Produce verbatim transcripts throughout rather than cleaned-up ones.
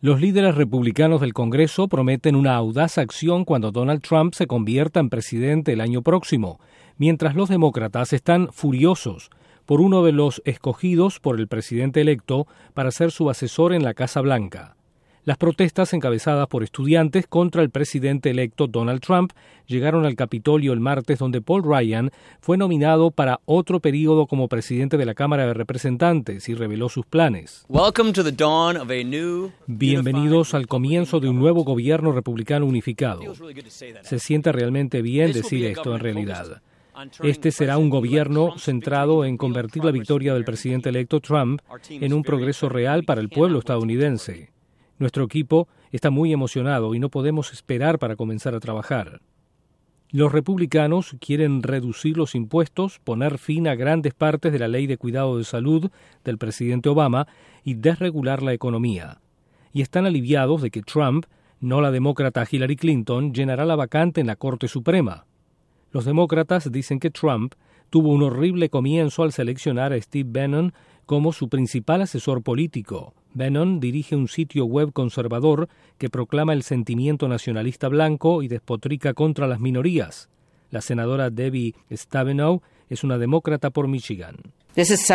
Los líderes republicanos del Congreso prometen una audaz acción cuando Donald Trump se convierta en presidente el año próximo, mientras los demócratas están furiosos por uno de los escogidos por el presidente electo para ser su asesor en la Casa Blanca. Las protestas encabezadas por estudiantes contra el presidente electo Donald Trump llegaron al Capitolio el martes, donde Paul Ryan fue nominado para otro periodo como presidente de la Cámara de Representantes y reveló sus planes. Bienvenidos al comienzo de un nuevo gobierno republicano unificado. Se siente realmente bien decir esto en realidad. Este será un gobierno centrado en convertir la victoria del presidente electo Trump en un progreso real para el pueblo estadounidense. Nuestro equipo está muy emocionado y no podemos esperar para comenzar a trabajar. Los republicanos quieren reducir los impuestos, poner fin a grandes partes de la ley de cuidado de salud del presidente Obama y desregular la economía. Y están aliviados de que Trump, no la demócrata Hillary Clinton, llenará la vacante en la Corte Suprema. Los demócratas dicen que Trump tuvo un horrible comienzo al seleccionar a Steve Bannon como su principal asesor político. Bannon dirige un sitio web conservador que proclama el sentimiento nacionalista blanco y despotrica contra las minorías. La senadora Debbie Stabenow es una demócrata por Michigan. Es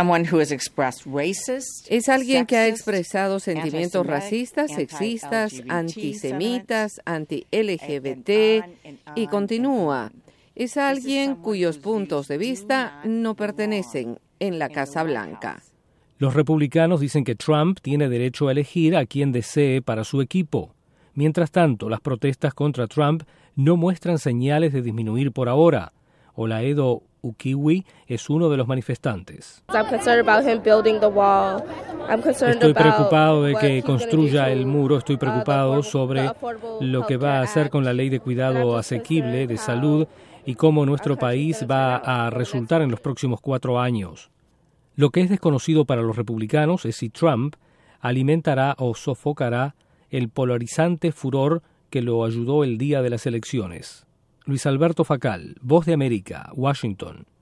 alguien que ha expresado sentimientos racistas, sexistas, antisemitas, anti-L G B T y continúa. Es alguien cuyos puntos de vista no pertenecen en la Casa Blanca. Los republicanos dicen que Trump tiene derecho a elegir a quien desee para su equipo. Mientras tanto, las protestas contra Trump no muestran señales de disminuir por ahora. Olaedo Ukiwi es uno de los manifestantes. Estoy preocupado de que construya el muro, estoy preocupado sobre lo que va a hacer con la ley de cuidado asequible de salud y cómo nuestro país va a resultar en los próximos cuatro años. Lo que es desconocido para los republicanos es si Trump alimentará o sofocará el polarizante furor que lo ayudó el día de las elecciones. Luis Alberto Facal, Voz de América, Washington.